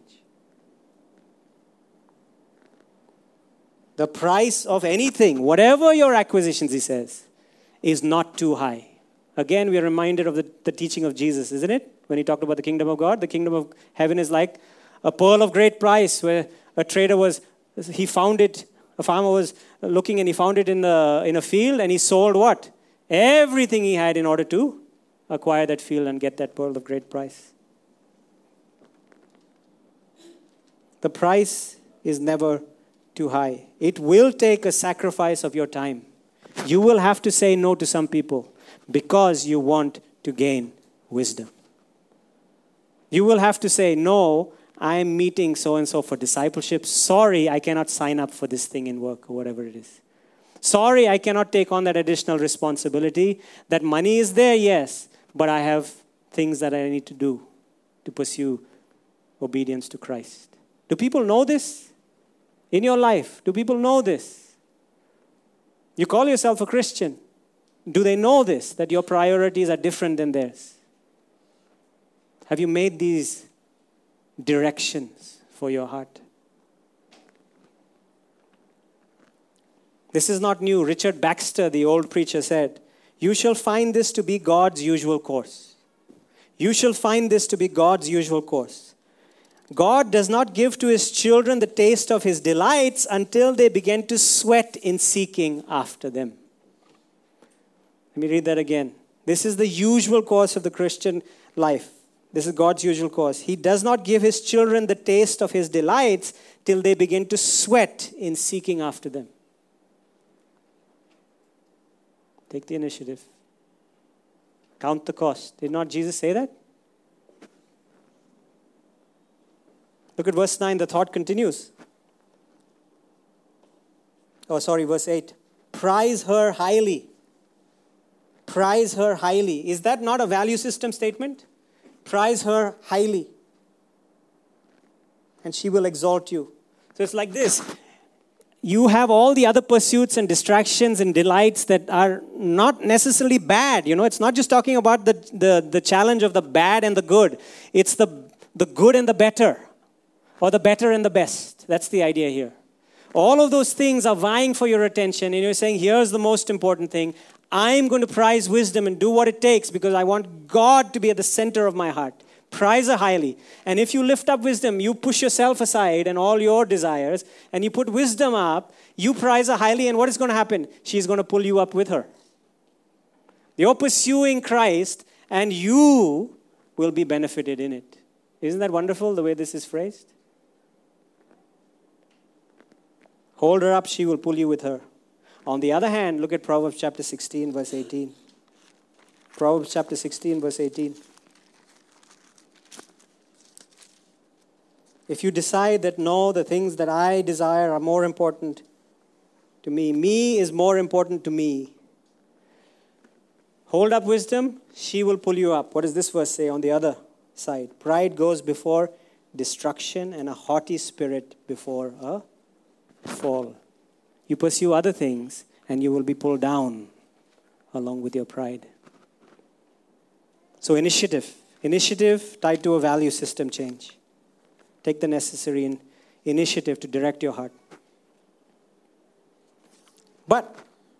The price of anything, whatever your acquisitions, he says, is not too high. Again, we are reminded of the, the teaching of Jesus, isn't it? When he talked about the kingdom of God, the kingdom of heaven is like a pearl of great price where a trader was, he found it, a farmer was looking and he found it in, the, in a field and he sold what? Everything he had in order to acquire that field and get that pearl of great price. The price is never too high. It will take a sacrifice of your time. You will have to say no to some people because you want to gain wisdom. You will have to say, no, I am meeting so-and-so for discipleship. Sorry, I cannot sign up for this thing in work or whatever it is. Sorry, I cannot take on that additional responsibility. That money is there, yes, but I have things that I need to do to pursue obedience to Christ. Do people know this in your life? Do people know this? You call yourself a Christian. Do they know this, that your priorities are different than theirs? Have you made these directions for your heart? This is not new. Richard Baxter, the old preacher, said, you shall find this to be God's usual course. You shall find this to be God's usual course. God does not give to His children the taste of His delights until they begin to sweat in seeking after them. Let me read that again. This is the usual course of the Christian life. This is God's usual course. He does not give His children the taste of His delights till they begin to sweat in seeking after them. Take the initiative. Count the cost. Did not Jesus say that? Look at verse nine. The thought continues. Oh, sorry, verse eight. Prize her highly. Prize her highly. Is that not a value system statement? Prize her highly, and she will exalt you. So it's like this. You have all the other pursuits and distractions and delights that are not necessarily bad. You know, it's not just talking about the, the, the challenge of the bad and the good. It's the, the good and the better, or the better and the best. That's the idea here. All of those things are vying for your attention, and you're saying, here's the most important thing. I'm going to prize wisdom and do what it takes because I want God to be at the center of my heart. Prize her highly. And if you lift up wisdom, you push yourself aside and all your desires, and you put wisdom up, you prize her highly, and what is going to happen? She's going to pull you up with her. You're pursuing Christ, and you will be benefited in it. Isn't that wonderful, the way this is phrased? Hold her up, she will pull you with her. On the other hand, look at Proverbs chapter sixteen, verse eighteen. Proverbs chapter sixteen, verse eighteen. If you decide that no, the things that I desire are more important to me, me is more important to me. Hold up wisdom, she will pull you up. What does this verse say on the other side? Pride goes before destruction and a haughty spirit before a fall. You pursue other things and you will be pulled down along with your pride. So initiative. Initiative tied to a value system change. Take the necessary in initiative to direct your heart. But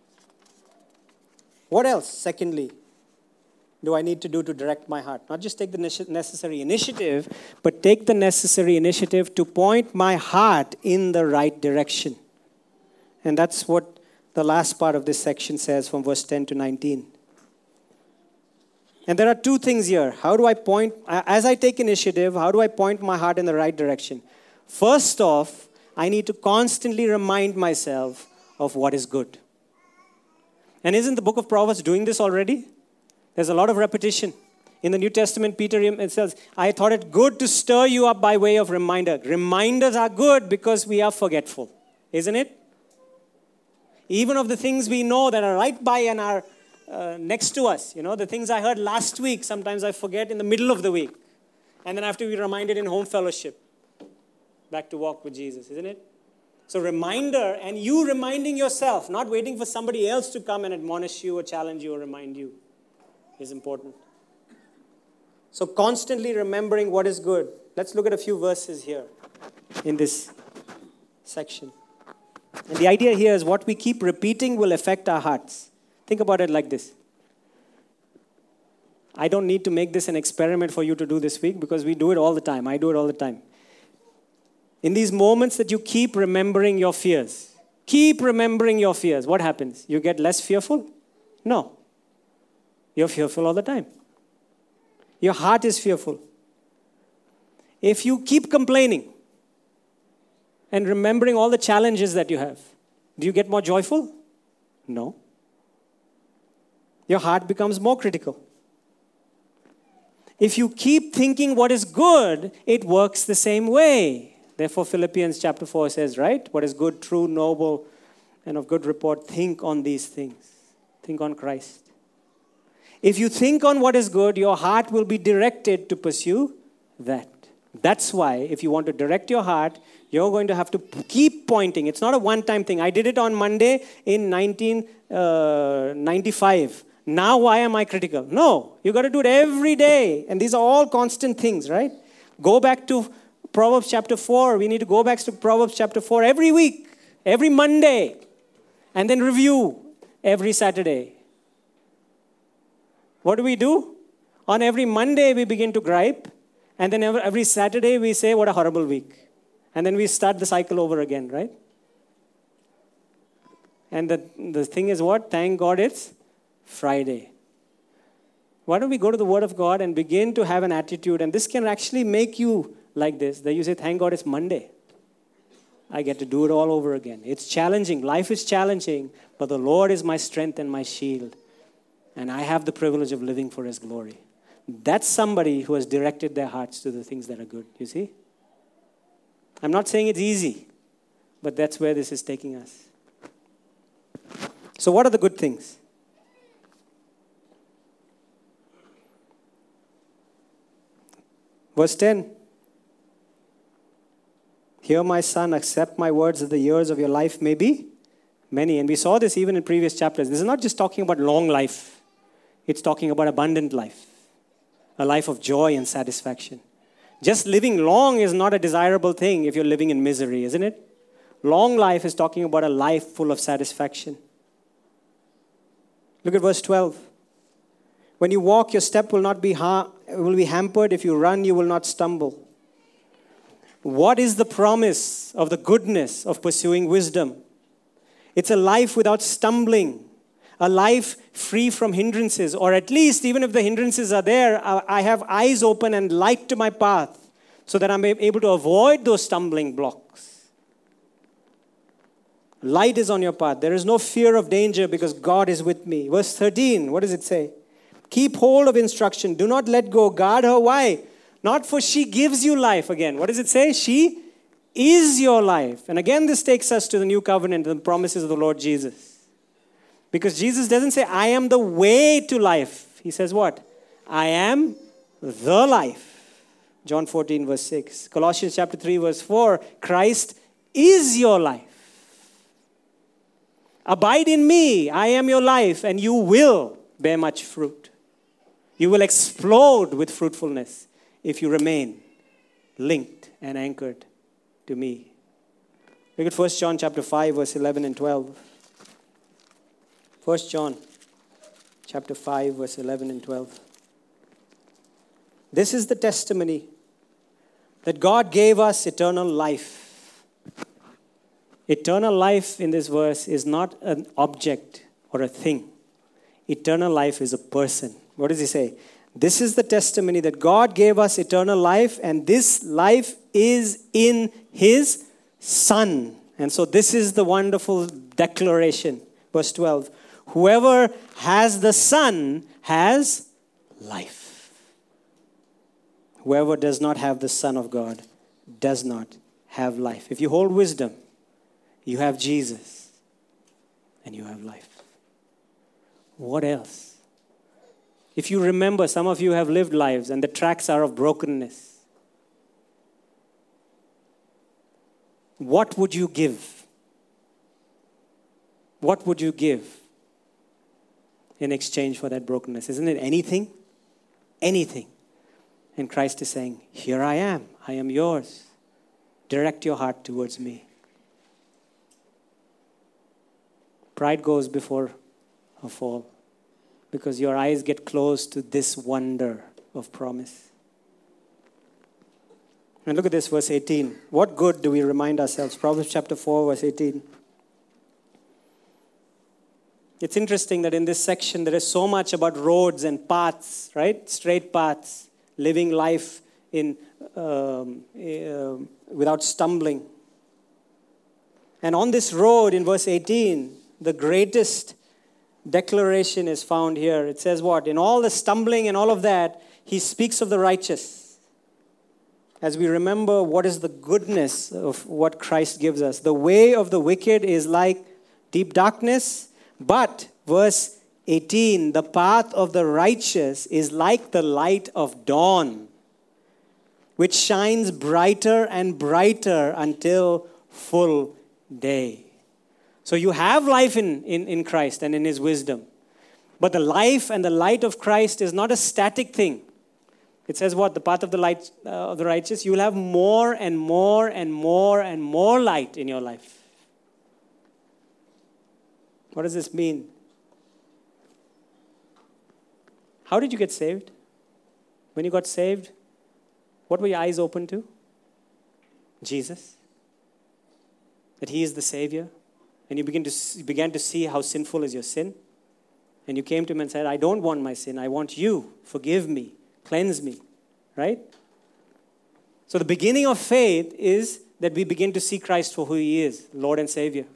what else, secondly, do I need to do to direct my heart? Not just take the necessary initiative, but take the necessary initiative to point my heart in the right direction. And that's what the last part of this section says from verse ten to nineteen. And there are two things here. How do I point, as I take initiative, how do I point my heart in the right direction? First off, I need to constantly remind myself of what is good. And isn't the book of Proverbs doing this already? There's a lot of repetition. In the New Testament, Peter it says, I thought it good to stir you up by way of reminder. Reminders are good because we are forgetful, isn't it? Even of the things we know that are right by and are uh, next to us. You know, the things I heard last week, sometimes I forget in the middle of the week. And then I have to be reminded in home fellowship. Back to walk with Jesus, isn't it? So reminder, and you reminding yourself, not waiting for somebody else to come and admonish you or challenge you or remind you, is important. So constantly remembering what is good. Let's look at a few verses here in this section. And the idea here is what we keep repeating will affect our hearts. Think about it like this. I don't need to make this an experiment for you to do this week because we do it all the time. I do it all the time. In these moments that you keep remembering your fears, keep remembering your fears, what happens? You get less fearful? No. You're fearful all the time. Your heart is fearful. If you keep complaining and remembering all the challenges that you have, do you get more joyful? No. Your heart becomes more critical. If you keep thinking what is good, it works the same way. Therefore, Philippians chapter four says, right? What is good, true, noble, and of good report, think on these things. Think on Christ. If you think on what is good, your heart will be directed to pursue that. That's why if you want to direct your heart, you're going to have to keep pointing. It's not a one-time thing. I did it on Monday in nineteen ninety-five. Now why am I critical? No, you got to do it every day. And these are all constant things, right? Go back to Proverbs chapter four. We need to go back to Proverbs chapter four every week, every Monday, and then review every Saturday. What do we do? On every Monday, we begin to gripe. And then every Saturday, we say, what a horrible week. And then we start the cycle over again, right? And the, the thing is what? Thank God it's Friday. Why don't we go to the Word of God and begin to have an attitude? And this can actually make you like this. That you say, thank God it's Monday. I get to do it all over again. It's challenging. Life is challenging. But the Lord is my strength and my shield. And I have the privilege of living for His glory. That's somebody who has directed their hearts to the things that are good. You see? I'm not saying it's easy. But that's where this is taking us. So what are the good things? Verse ten. Hear my son, accept my words that the years of your life may be many. And we saw this even in previous chapters. This is not just talking about long life. It's talking about abundant life. A life of joy and satisfaction. Just living long is not a desirable thing if you're living in misery, isn't it? Long life is talking about a life full of satisfaction. Look at verse twelve. When you walk, your step will not be ha- will be hampered. If you run, you will not stumble. What is the promise of the goodness of pursuing wisdom? It's a life without stumbling. A life free from hindrances. Or at least, even if the hindrances are there, I have eyes open and light to my path so that I'm able to avoid those stumbling blocks. Light is on your path. There is no fear of danger because God is with me. Verse thirteen, what does it say? Keep hold of instruction. Do not let go. Guard her. Why? Not for she gives you life. Again, what does it say? She is your life. And again, this takes us to the new covenant and the promises of the Lord Jesus. Because Jesus doesn't say, I am the way to life. He says what? I am the life. John fourteen verse six. Colossians chapter three verse four. Christ is your life. Abide in me. I am your life. And you will bear much fruit. You will explode with fruitfulness if you remain linked and anchored to me. Look at First John chapter five verse eleven and twelve. First John chapter five, verse eleven and twelve. This is the testimony that God gave us eternal life. Eternal life in this verse is not an object or a thing. Eternal life is a person. What does he say? This is the testimony that God gave us eternal life, and this life is in his Son. And so this is the wonderful declaration. Verse twelve. Whoever has the Son has life. Whoever does not have the Son of God does not have life. If you hold wisdom, you have Jesus and you have life. What else? If you remember, some of you have lived lives and the tracks are of brokenness. What would you give? What would you give in exchange for that brokenness? Isn't it anything? Anything. And Christ is saying, here I am. I am yours. Direct your heart towards me. Pride goes before a fall because your eyes get close to this wonder of promise. And look at this, verse eighteen. What good do we remind ourselves? Proverbs chapter four, verse eighteen. It's interesting that in this section there is so much about roads and paths, right? Straight paths, living life in um, uh, without stumbling. And on this road in verse eighteen, the greatest declaration is found here. It says what? In all the stumbling and all of that, he speaks of the righteous. As we remember what is the goodness of what Christ gives us. The way of the wicked is like deep darkness, but verse eighteen, the path of the righteous is like the light of dawn, which shines brighter and brighter until full day. So you have life in, in, in Christ and in his wisdom. But the life and the light of Christ is not a static thing. It says what? The path of the light uh, of the righteous. You will have more and more and more and more light in your life. What does this mean? How did you get saved? When you got saved, what were your eyes open to? Jesus. That he is the Savior. And you begin to you began to see how sinful is your sin. And you came to him and said, I don't want my sin. I want you. Forgive me. Cleanse me. Right? So the beginning of faith is that we begin to see Christ for who he is, Lord and Savior.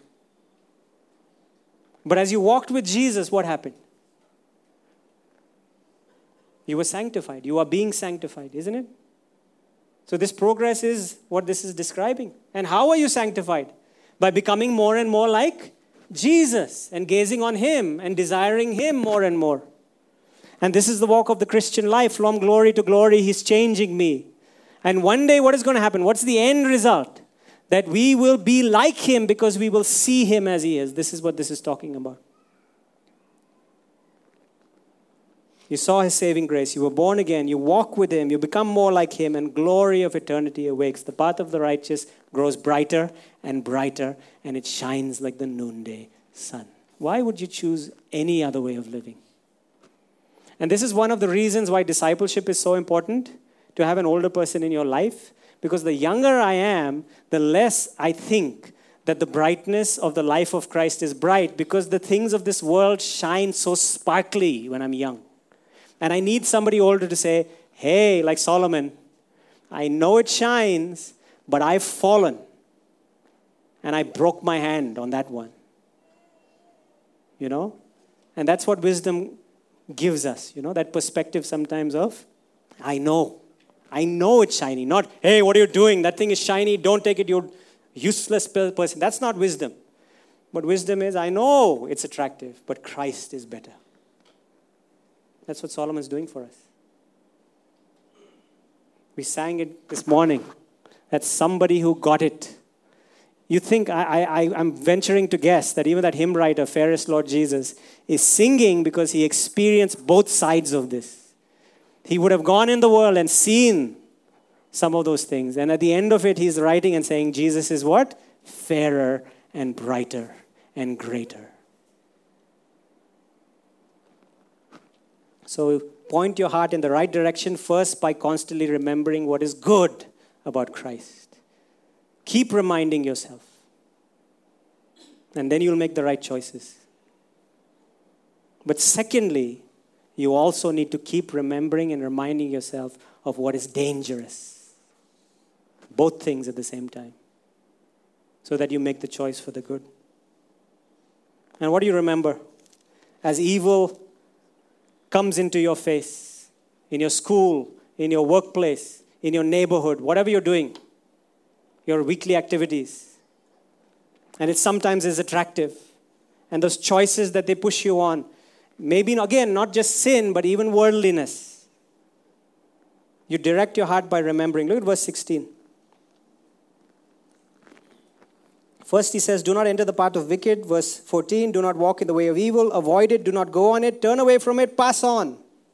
But as you walked with Jesus, what happened? You were sanctified. You are being sanctified, isn't it? So this progress is what this is describing. And how are you sanctified? By becoming more and more like Jesus and gazing on him and desiring him more and more. And this is the walk of the Christian life. From glory to glory, he's changing me. And one day, what is going to happen? What's the end result? That we will be like him because we will see him as he is. This is what this is talking about. You saw his saving grace. You were born again. You walk with him. You become more like him, and glory of eternity awakes. The path of the righteous grows brighter and brighter, and it shines like the noonday sun. Why would you choose any other way of living? And this is one of the reasons why discipleship is so important, to have an older person in your life. Because the younger I am, the less I think that the brightness of the life of Christ is bright, because the things of this world shine so sparkly when I'm young. And I need somebody older to say, hey, like Solomon, I know it shines, but I've fallen. And I broke my hand on that one. You know? And that's what wisdom gives us. You know, that perspective sometimes of, I know. I know it's shiny. Not, hey, what are you doing? That thing is shiny. Don't take it. You're useless person. That's not wisdom. But wisdom is, I know it's attractive, but Christ is better. That's what Solomon's doing for us. We sang it this morning. That's somebody who got it. You think, I, I, I'm venturing to guess that even that hymn writer, Fairest Lord Jesus, is singing because he experienced both sides of this. He would have gone in the world and seen some of those things. And at the end of it, he's writing and saying, Jesus is what? Fairer and brighter and greater. So point your heart in the right direction first by constantly remembering what is good about Christ. Keep reminding yourself. And then you'll make the right choices. But secondly, you also need to keep remembering and reminding yourself of what is dangerous. Both things at the same time. So that you make the choice for the good. And what do you remember? As evil comes into your face, in your school, in your workplace, in your neighborhood, whatever you're doing, your weekly activities. And it sometimes is attractive. And those choices that they push you on, maybe, again, not just sin, but even worldliness. You direct your heart by remembering. Look at verse sixteen. First he says, do not enter the path of wicked. Verse fourteen, do not walk in the way of evil. Avoid it, do not go on it. Turn away from it, pass on.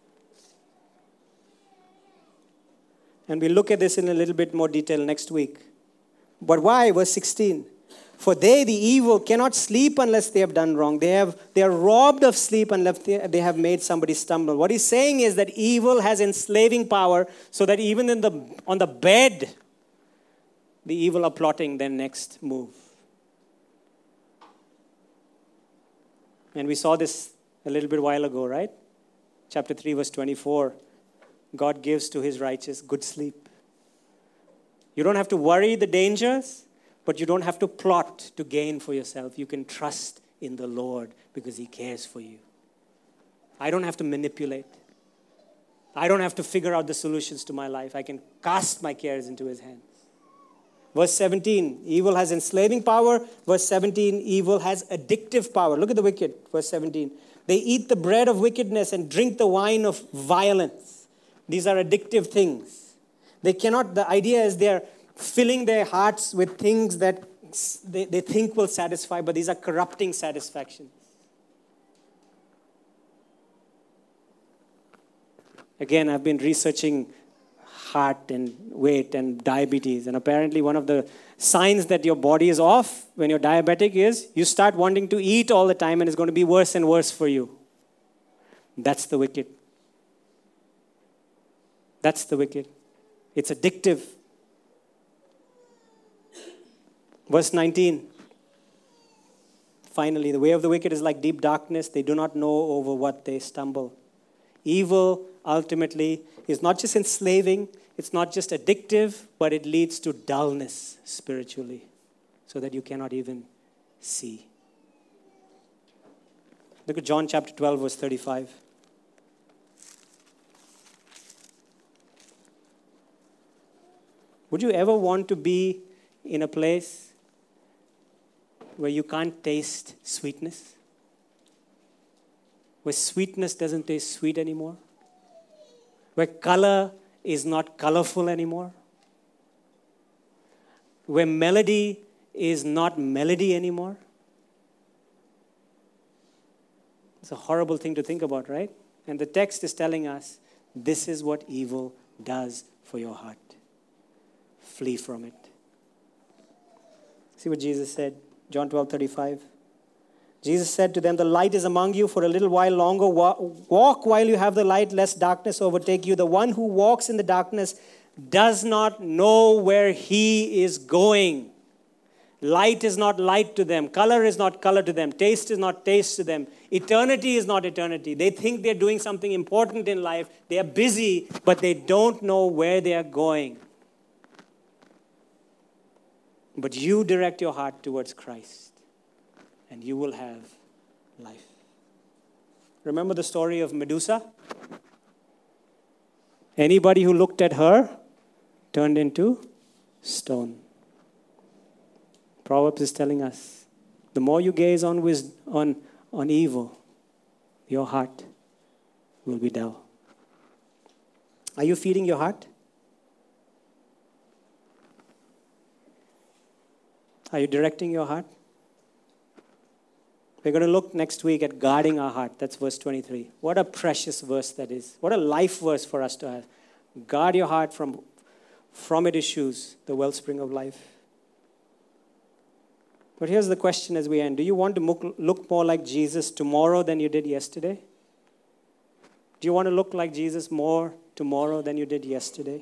And we'll look at this in a little bit more detail next week. But why? Verse sixteen. For they, the evil, cannot sleep unless they have done wrong. They have they are robbed of sleep unless they, they have made somebody stumble. What he's saying is that evil has enslaving power so that even in the on the bed, the evil are plotting their next move. And we saw this a little bit while ago, right? Chapter three, verse twenty-four. God gives to his righteous good sleep. You don't have to worry the dangers, but you don't have to plot to gain for yourself. You can trust in the Lord because he cares for you. I don't have to manipulate. I don't have to figure out the solutions to my life. I can cast my cares into his hands. Verse seventeen, evil has enslaving power. Verse seventeen, evil has addictive power. Look at the wicked. Verse seventeen, they eat the bread of wickedness and drink the wine of violence. These are addictive things. They cannot, the idea is they're filling their hearts with things that they, they think will satisfy, but these are corrupting satisfactions. Again, I've been researching heart and weight and diabetes, and apparently one of the signs that your body is off when you're diabetic is you start wanting to eat all the time and it's going to be worse and worse for you. That's the wicked. That's the wicked. It's addictive. Verse nineteen. Finally, the way of the wicked is like deep darkness. They do not know over what they stumble. Evil, ultimately, is not just enslaving. It's not just addictive, but it leads to dullness spiritually so that you cannot even see. Look at John chapter twelve, verse thirty-five. Would you ever want to be in a place where you can't taste sweetness? Where sweetness doesn't taste sweet anymore? Where color is not colorful anymore? Where melody is not melody anymore? It's a horrible thing to think about, right? And the text is telling us this is what evil does for your heart. Flee from it. See what Jesus said? John twelve thirty-five. Jesus said to them, the light is among you for a little while longer. Walk while you have the light, lest darkness overtake you. The one who walks in the darkness does not know where he is going. Light is not light to them. Color is not color to them. Taste is not taste to them. Eternity is not eternity. They think they're doing something important in life. They are busy, but they don't know where they are going. But you direct your heart towards Christ, and you will have life. Remember the story of Medusa? Anybody who looked at her turned into stone. Proverbs is telling us, the more you gaze on wisdom, on, on evil, your heart will be dull. Are you feeding your heart? Are you directing your heart? We're going to look next week at guarding our heart. That's verse twenty-three. What a precious verse that is. What a life verse for us to have. Guard your heart, from, from it issues the wellspring of life. But here's the question as we end. Do you want to look more like Jesus tomorrow than you did yesterday? Do you want to look like Jesus more tomorrow than you did yesterday?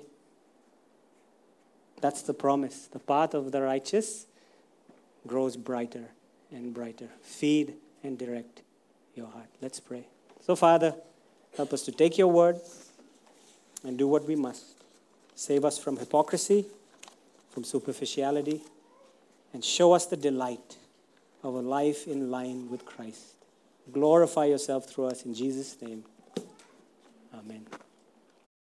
That's the promise. The path of the righteous grows brighter and brighter. Feed and direct your heart. Let's pray. So, Father, help us to take your word and do what we must. Save us from hypocrisy, from superficiality, and show us the delight of a life in line with Christ. Glorify yourself through us in Jesus' name.